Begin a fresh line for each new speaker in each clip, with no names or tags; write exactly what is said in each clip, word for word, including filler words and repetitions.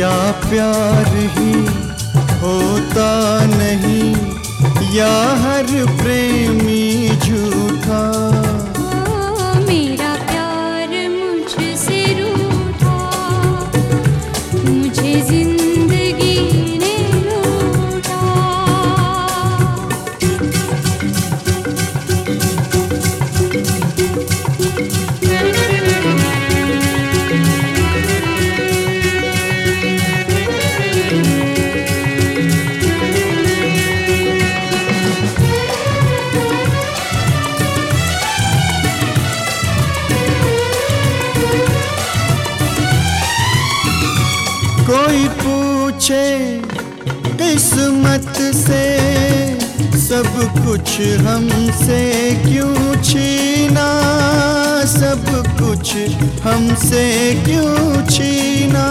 या प्यार ही होता नहीं, या हर प्रेमी झूठा।
ओ मेरा प्यार मुझसे रूठा, मुझे जिंदगी ने लूटा।
कोई पूछे किस्मत से सब कुछ हमसे क्यों छीना, सब कुछ हमसे क्यों छीना।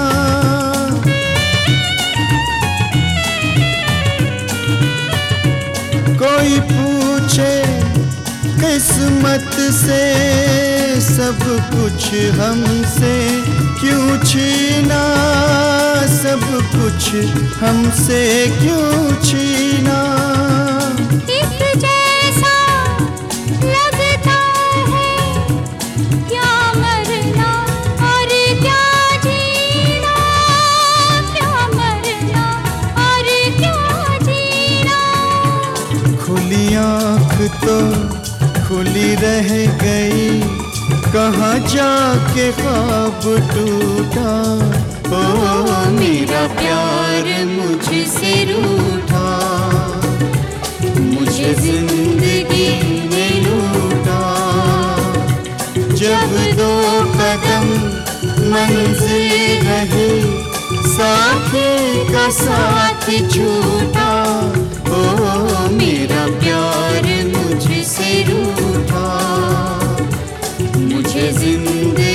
कोई पूछे किस्मत से सब कुछ हमसे क्यों छीना, सब कुछ हमसे क्यों छीना।
एक जैसा लगता है क्या मरना और क्या जीना, क्या मरना और क्या जीना।
खुली आँख तो खुली रह गई, कहाँ जाके ख्वाब टूटा। ओ मेरा प्यार मुझसे रूठा, मुझे जिंदगी ने लूटा। जब दो कदम मंजिल रही, साथी का साथ छूटा। ओ मेरा प्यार मुझसे रूठा, मुझे जिंदगी